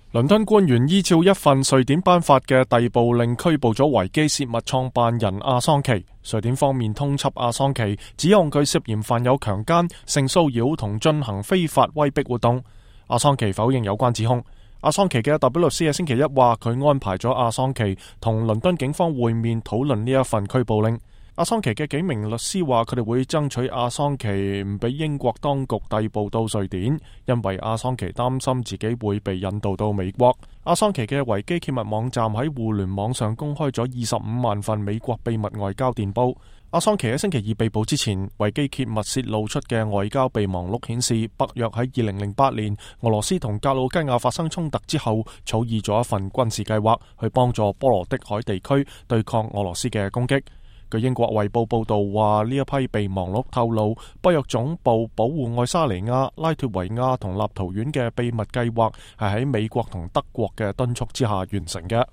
倫敦官員依照一份瑞典頒發嘅逮捕令拘捕咗維基泄密創辦人阿桑奇。瑞典方面通緝阿桑奇，指控佢涉嫌犯有強姦、性騷擾同進行非法威逼活動。阿桑奇否認有關指控。阿桑奇嘅代表律師喺星期一話，佢安排咗阿桑奇同倫敦警方會面，討論呢一份拘捕令。阿桑奇嘅幾名律師話，佢哋會爭取阿桑奇唔俾英國當局逮捕到瑞典，因為阿桑奇擔心自己會被引渡到美國。阿桑奇嘅維基揭密網站喺互聯網上公開咗25萬份美國秘密外交電報。阿桑奇喺星期二被捕之前，維基揭密泄露出嘅外交備忘錄顯示，北約喺2008年俄羅斯同格魯吉亞發生衝突之後，草擬咗一份軍事計劃，去幫助波羅的海地區對抗俄羅斯嘅攻擊。據英國衛報報道話，呢一批備忘錄透露，北約總部保護愛沙尼亞、拉脫維亞同立陶宛嘅秘密計劃係喺美國同德國嘅敦促之下完成嘅。